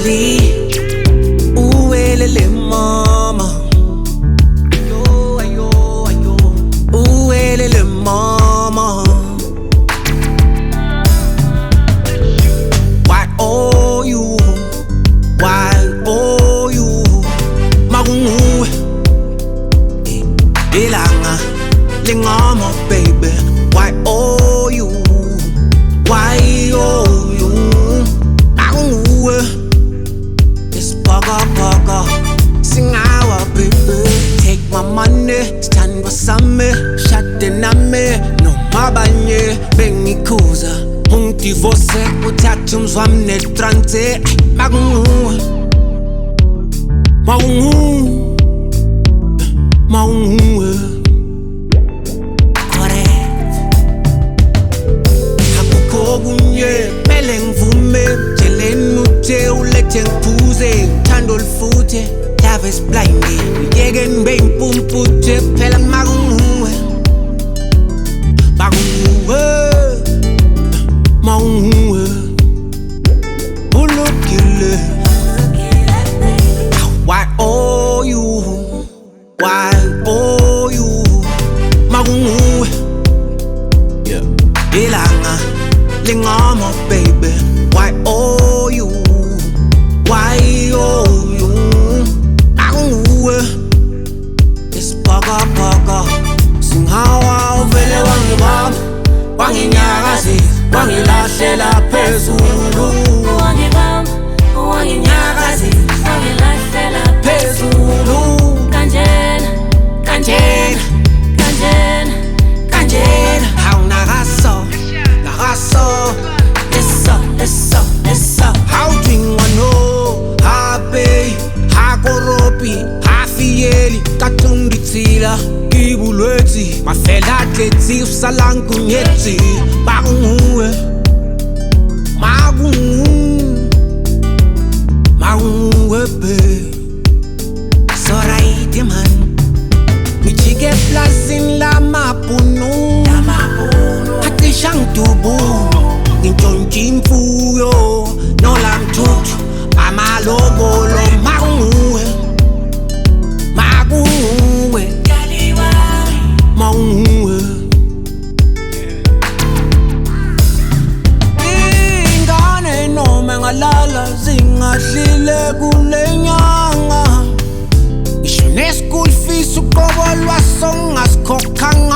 Dali, uwelele mama. Ayo, ayo, ayo. Uwelele mama. Why oh you? Why oh you? Magungu, ilanga, lingama baby. Why oh you? Why oh you? Magungu, it's bugger. Sing our baby. Take my money, stand beside me, shut the name, no mabanye, bengi kuza. Untivose uthatha umzwami netrante. Magungu, correct. Hakukho kunye mele ngivume jeleni uthe ulethe ngiphuze thando lifuthe. Love is blinding, yeke ngibe impumputhe phela magungu. Ulukile. Why oh you? Why oh you? Magungu, yeah. Ilanga, lingama baby. Why oh you? Why oh you? Magungu, it's bugger. Singawa uvele wangibamba, wanginyakazi, wangilahlela phezulu. Wangibamba, wanginyakazi, wangilahlela phezulu. Kanjena, how nagaso, lesa. How drink wano, happy, hakoropi, hafiyeli, katungitila, ibulweti, mafela tleti, usalangu nyeti, magungu, babe. Soraite man, michike plazin la mapunu, hati shang tubu, ngintonji mfuyo, no lam tutu, mama lobolo, magungu, ingane noma ngalala zingahlile kule nyanga. Ngisho ne-school fees uqobo lwaso ngasikhokhanga.